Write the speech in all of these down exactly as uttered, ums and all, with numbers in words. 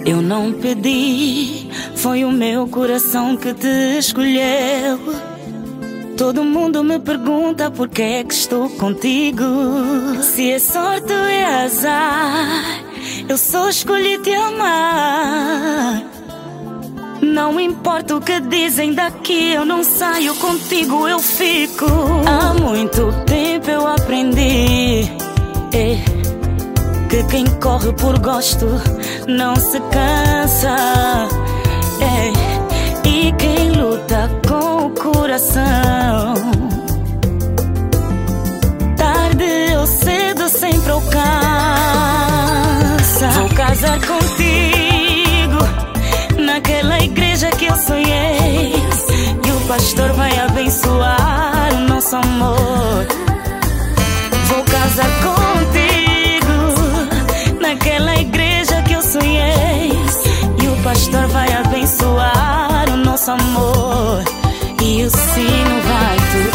Eu não pedi, foi o meu coração que te escolheu. Todo mundo me pergunta por que é que estou contigo. Se é sorte ou é azar, eu só escolhi te amar. Não importa o que dizem daqui, eu não saio, contigo eu fico. Há muito tempo eu aprendi é, que quem corre por gosto não se cansa é, e quem luta com o coração, tarde ou cedo sempre alcança. Vou casar contigo naquela igreja que eu sonhei, e o pastor vai abençoar o nosso amor. Vou casar contigo naquela igreja que eu sonhei, e o pastor vai abençoar o nosso amor. E o sino vai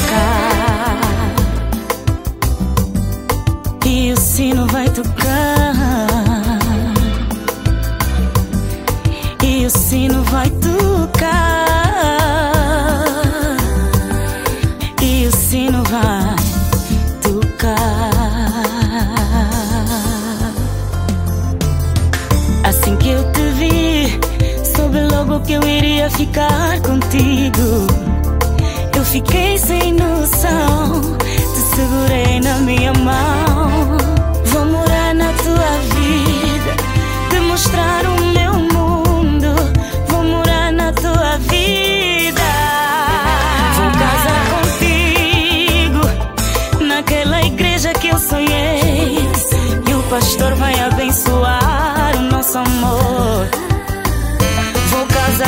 tocar, e o sino vai tocar, e o sino vai tocar, e o sino vai tocar. Assim que eu te vi, soube logo que eu iria ficar contigo. Eu fiquei sem noção, te segurei na minha mão. Vou morar na tua vida, te mostrar o meu mundo. Vou morar na tua vida. Vou casar contigo naquela igreja que eu sonhei, e o pastor vai abençoar o nosso amor. Vou casar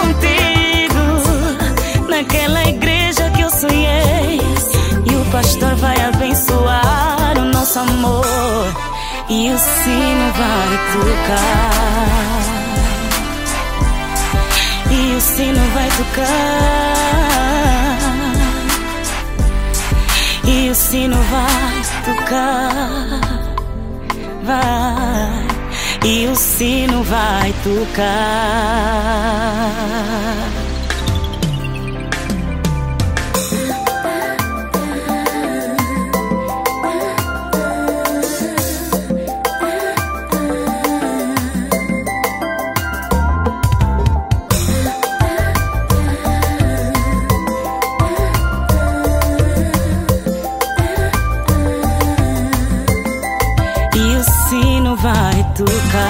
contigo naquela igreja que eu sonhei, e o pastor vai abençoar o nosso amor. E o sino vai tocar, e o sino vai tocar, e o sino vai tocar, vai, e o sino vai tocar. E o sino vai tocar.